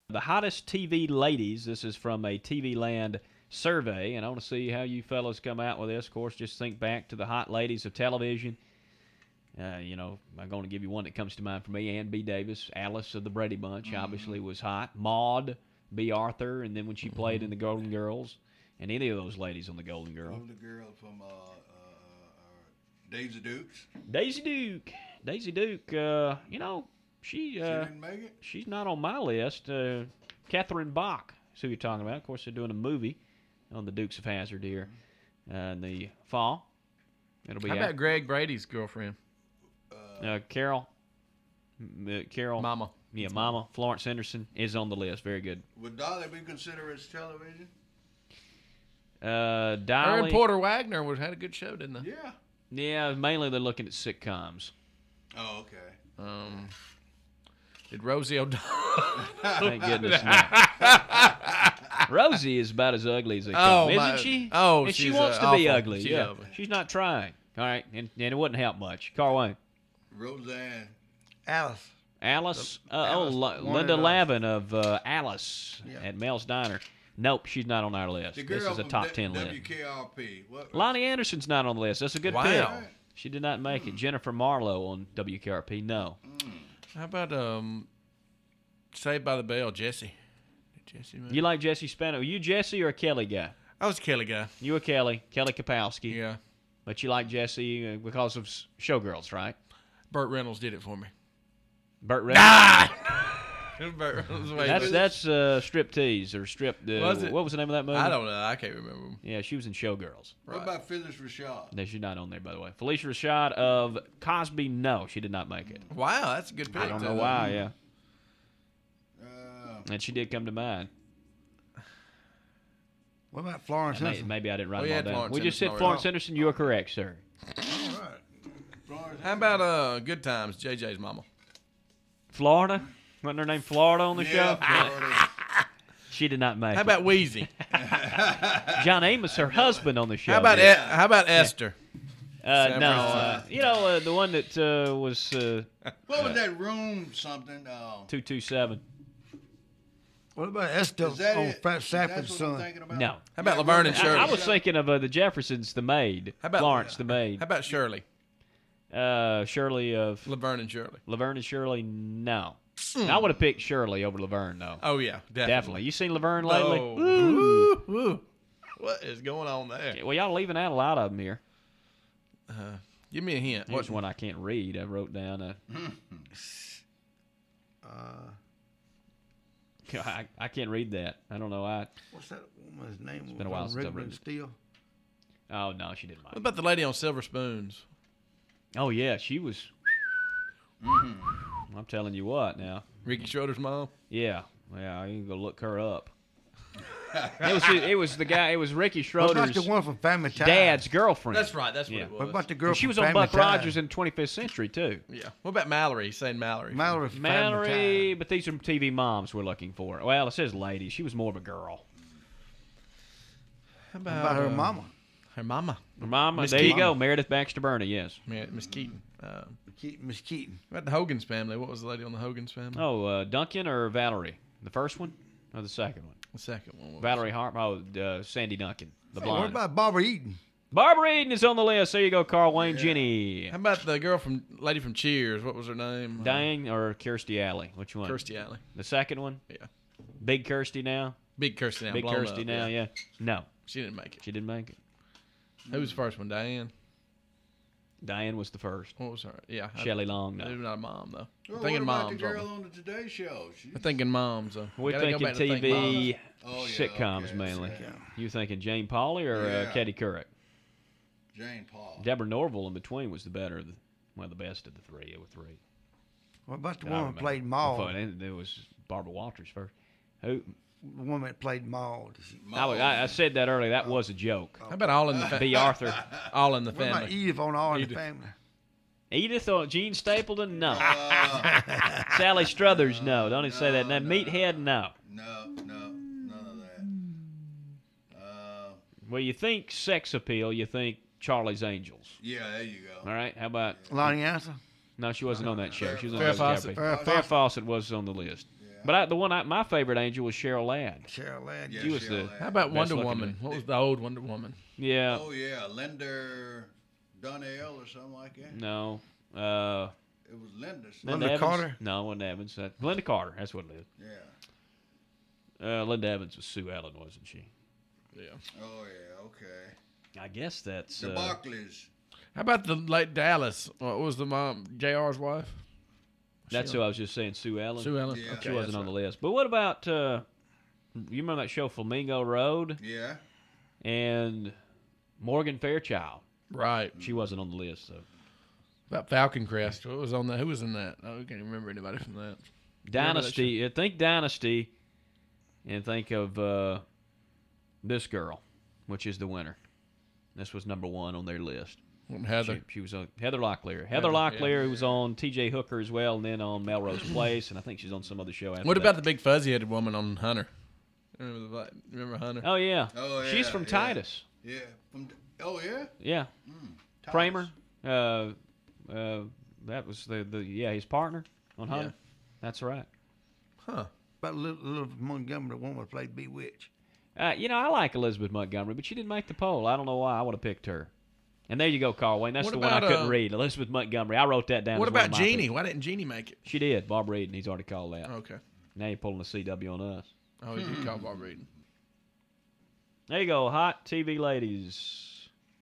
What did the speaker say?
The hottest TV ladies. This is from a TV Land survey, and I want to see how you fellas come out with this. Of course, just think back to the hot ladies of television. I'm going to give you one that comes to mind for me. Ann B. Davis, Alice of the Brady Bunch, obviously was hot. Maude B. Arthur, and then when she played in the Golden Girls, and any of those ladies on the Golden Girls. Golden Girl from Daisy Dukes. Daisy Duke, she didn't make it? she's not on my list. Catherine Bach is who you're talking about. Of course, they're doing a movie on the Dukes of Hazzard here in the fall. It'll be How about Greg Brady's girlfriend? Carol. Mama. Yeah, Mama. Florence Henderson is on the list. Very good. Would Dolly be considered as television? Her Dolly. and Porter Wagner had a good show, didn't they? Yeah. Yeah, mainly they're looking at sitcoms. Oh, okay. Did Rosie O'Donnell? Thank goodness not. Rosie is about as ugly as they Oh, come, isn't my- she? oh, and she she's, wants to be awful. ugly. She's yeah, ugly. she's not trying. All right, and it wouldn't help much. Carl Wayne. Roseanne. Alice. Alice. Alice Linda wanted, Lavin of Alice Yeah. at Mel's Diner. Nope, she's not on our list. The girl This is a from top 10 list. WKRP. What? Lonnie Anderson's not on the list. That's a good Wow. pick. She did not make it. Jennifer Marlowe on WKRP. No. How about Saved by the Bell, Jesse? Did Jesse make You like Jesse Spano? Are you Jesse or a Kelly guy? I was a Kelly guy. You a Kelly Kapowski. Yeah. But you like Jesse because of Showgirls, right? Burt Reynolds did it for me. Burt Reynolds. Burt Reynolds way That's striptease or strip. Was it? What was the name of that movie? I don't know. I can't remember. Yeah, she was in Showgirls. What about Phyllis Rashad? No, she's not on there, by the way. Felicia Rashad of Cosby. No, she did not make it. Wow, that's a good pick. I don't too. know why. Yeah, Uh, and she did come to mind. What about Florence Henderson? Maybe I didn't write Oh, them yeah, all down. Florence We just said Henderson Florence already. Henderson. You are correct, sir. all right. Florence How about Good Times, JJ's mama? Florida. Wasn't her name Florida on the show? Florida. She did not make How it. about Wheezy? John Amos, her husband on the show? How about did. How about Esther? San No, Francisco. the one that was What was that room something? 227. What about Esther Is that on it? Fat That's Sanford's what I'm son? thinking about? No. How about Laverne and Shirley? I was thinking of the Jeffersons, the maid. How about Florence, the maid. How about Shirley? Shirley of Laverne and Shirley. Laverne and Shirley. No, I would have picked Shirley over Laverne though. Oh yeah, Definitely. You seen Laverne lately? Oh. Ooh. Woo. What is going on there? Well, y'all leaving out a lot of them here. Give me a hint. Here's one I can't read. I wrote down. I can't read that. I don't know. What's that woman's name? It's been a while since I've Rickman written it. Steel. Oh no, she didn't What mind. about the lady on Silver Spoons? Oh yeah, she was. I'm telling you what now. Ricky Schroeder's mom. Yeah, I can go look her up. It was the guy. It was Ricky What about Schroeder's the one from Family Ties? dad's girlfriend. That's right. That's what Yeah. it was. What about the girl And she from was on Family Buck Ties? Rogers in the 25th Century too. Yeah. What about Mallory? Saying Mallory. Mallory from Family Mallory, Ties. but these are TV moms we're looking for. Well, it says lady. She was more of a girl. How What about her mama? Her mama. Her mama. Miss There you Keaton. go, Meredith Baxter Burney. Yes. Miss Keaton. Miss Keaton. What about the Hogan's family? What was the lady on the Hogan's family? Oh, Duncan or Valerie? The first one or the second one? The second one. Was Valerie Harp. Oh, Sandy Duncan, the Hey, blonde. what about Barbara Eaton? Barbara Eden is on the list. There you go, Carl Wayne. Jenny. How about the lady from Cheers? What was her name? Diane or Kirstie Alley? Which one? Kirstie Alley. The second one? Yeah. Big Kirstie now? Big Kirstie now. Big blown Kirstie up, now, yeah. No, She didn't make it. she didn't make it. Who was the first one? Diane? Diane was the first. What was her? Yeah. Shelley Long, no. Maybe not a mom, though. Well, I'm thinking what about moms. the aren't girl we? on the Today Show? I'm thinking moms, though. We're Gotta go thinking back to think TV moms. Oh, yeah, sitcoms okay, mainly. yeah. You thinking Jane Pauley or Yeah. Katie Couric? Jane Paul. Deborah Norville in between was the better, one of the best of the three. There were three. What about the I woman who remember. played I Maud? thought There was Barbara Walters first. Who? The woman that played Maud. I said that earlier. That was a joke. How about All in the B. Family? Arthur. All in the What about Family. Edith on All in the Edith. Family? Edith or Gene Stapleton? No. Sally Struthers? No. Don't even say that. Now, Meathead? No. No, none of that. Well, you think sex appeal, you think Charlie's Angels. Yeah, there you go. All right. How about? Lonnie Anderson? No, she wasn't on that show. She was on Farrah the Fawcett. Farrah Fawcett was on the list. Yeah. But my favorite angel was Cheryl Ladd. Cheryl Ladd. Yeah, She was Cheryl the- Ladd. How about Best Wonder looking Woman? one. What was the old Wonder Woman? Yeah. Oh yeah, Linda Donnell or something like that. No. It was Linda. Linda Evans? Carter? No, it wasn't Evans. Linda Carter. That's what it is. Yeah. Linda Evans was Sue Ellen, wasn't she? Yeah. Oh yeah. Okay. I guess that's. The Barclays. How about the late Dallas? What was the mom? JR's wife? That's who I was just saying, Sue Ellen. Sue Ellen. Yeah. Okay, She wasn't that's on the right. list. But what about? You remember that show Flamingo Road Yeah. and Morgan Fairchild? Right. She wasn't on the list, so. About Falcon Crest. What was on that? Who was in that? Oh, I can't remember anybody from that. Dynasty. Think Dynasty, and think of this girl, which is the winner. This was number 1 on their list. Heather. She was on Heather Locklear. Heather Heather, Locklear, yeah. who was on T.J. Hooker as well, and then on Melrose Place, and I think she's on some other show after What that. about the big fuzzy-headed woman on Hunter? Remember Hunter? Oh yeah. Oh, yeah, She's from yeah. Titus. Yeah. Oh yeah. Yeah. Titus. Kramer. That was his partner on Hunter. Yeah. That's right. Huh. About little Montgomery, the woman that played Bewitched. I like Elizabeth Montgomery, but she didn't make the poll. I don't know why. I would have picked her. And there you go, Carl Wayne. That's What the one I about, couldn't read. Elizabeth Montgomery. I wrote that down. What as one about of my Jeannie? picks. Why didn't Jeannie make it? She did. Bob Reed, and he's already called that. Okay. Now you're pulling the CW on us. Oh, he did call Bob Reed. There you go. Hot TV ladies.